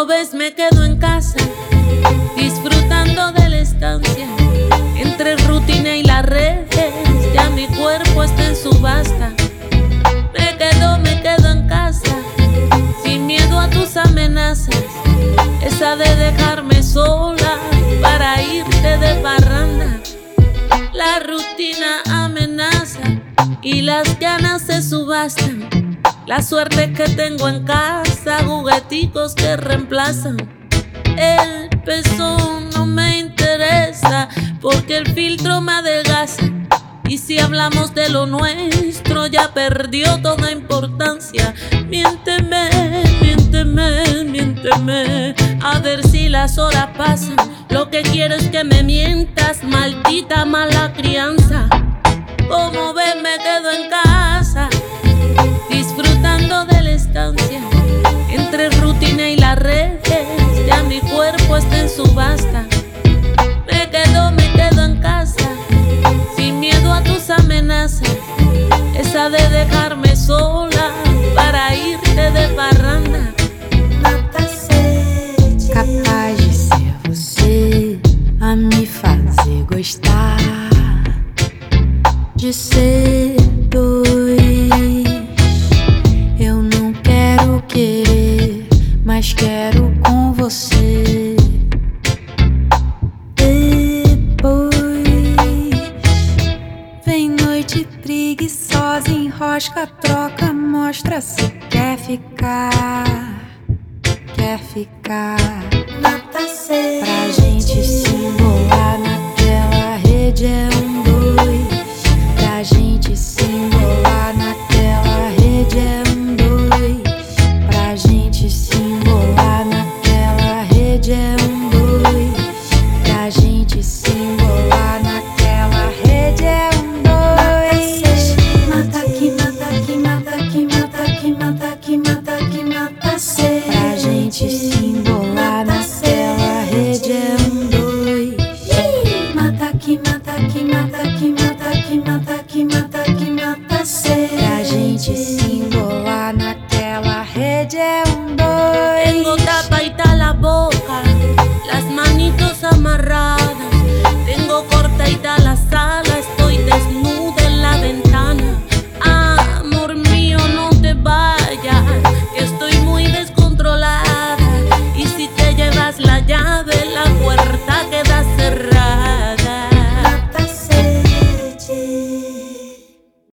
Como ves me quedo en casa, disfrutando de la estancia. Entre rutina y las redes, ya mi cuerpo está en subasta. Me quedo en casa, sin miedo a tus amenazas. Esa de dejarme sola para irte de parranda. La rutina amenaza y las ganas se subastan. La suerte que tengo en casa, jugueticos que reemplazan. El peso no me interesa porque el filtro me adelgaza. Y si hablamos de lo nuestro, ya perdió toda importancia. Miénteme, miénteme, miénteme, a ver si las horas pasan. Lo que quiero es que me mientas, maldita mala crianza. Como ves me quedo en casa, disfrutando de la estancia. Entre rutina y las redes, ya mi cuerpo está en subasta. Me quedo en casa, sin miedo a tus amenazas. Esa de dejarme sola para irte de parranda. Capaz de ser você a me fazer gostar de ser dois. Eu não quero querer, mas quero com você. Depois vem noite preguiçosa, enrosca, troca, mostra se quer ficar. Quer ficar pra gente se embolar naquela rede é dois. Pra gente se embolar naquela rede é dois. Pra gente se embolar naquela rede é dois. Pra gente se embolar naquela rede é dois. Mata que mata que mata que mata que mata que mata que mata cê. Pra gente se embolar naquela rede é dois. Mata que mata que mata que mata que mata que mata que mata cê. Pra gente se embolar naquela rede é dois. Tengo tapadita la boca, las manitos amarradas. Tengo cortadita la sala, estoy desnuda en la ventana. Amor mío, no te vayas, que estoy muy descontrolada. Y si te llevas la llave,